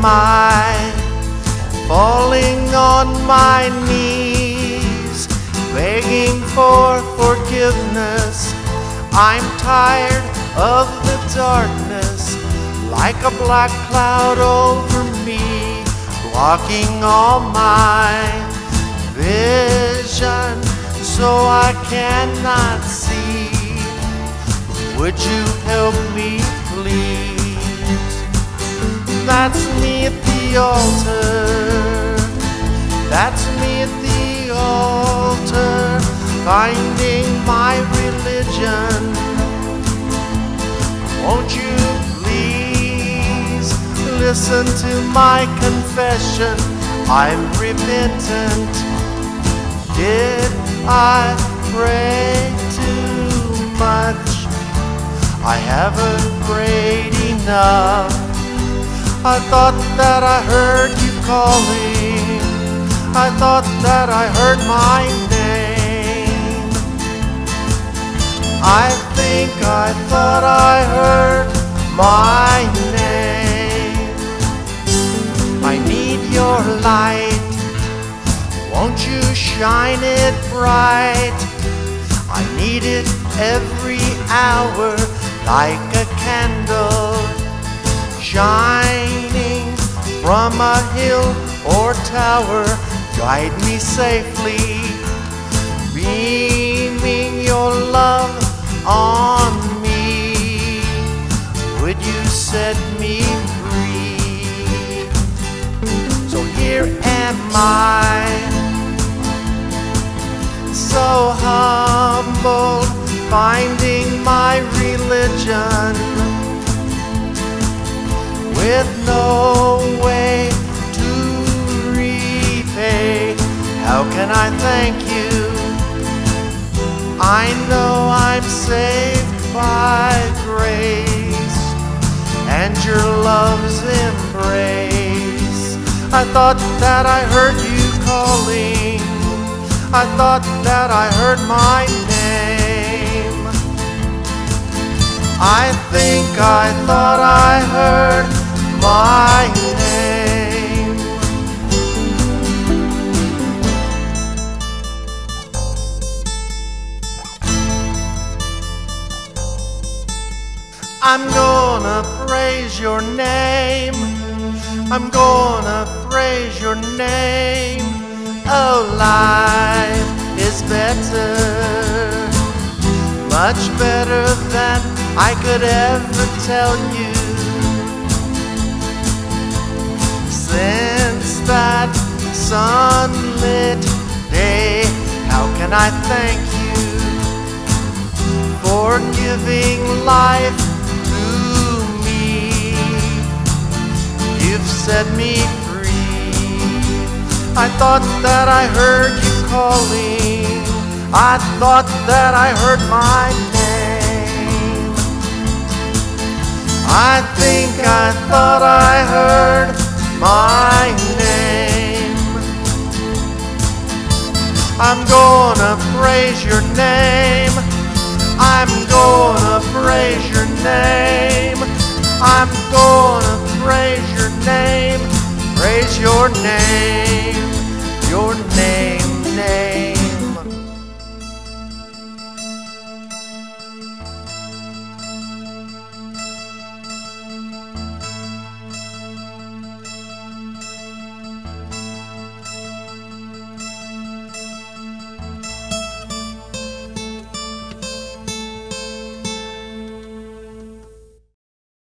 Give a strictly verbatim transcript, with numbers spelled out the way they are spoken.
I falling on my knees, begging for forgiveness? I'm tired of the darkness, like a black cloud over me, blocking all my vision, so I cannot see. Would you help me, please? That's me at the altar. That's me at the altar, finding my religion. Won't you please listen to my confession? I'm repentant. Did I pray too much? I haven't prayed enough. I thought that I heard you calling. I thought that I heard my name. I think I thought I heard my name. I need your light. Won't you shine it bright? I need it every hour, like a candle shining from a hill or tower. Guide me safely, beaming your love on me. Would you set me free? So here am I, so humble, finding my religion, with no way to repay. How can I thank you? I know I'm saved by grace and your love's embrace. I thought that I heard you calling. I thought that I heard my name. I think I thought I heard my name. I'm gonna praise your name. I'm gonna praise your name. Oh, life is better, much better than I could ever tell you. Since that sunlit day, how can I thank you for giving life to me? You've set me free. I thought that I heard you calling. I thought that I heard my name. I think I thought I heard my name. I'm gonna praise your name. I'm gonna praise your name. I'm gonna praise your name. Praise your name, your name.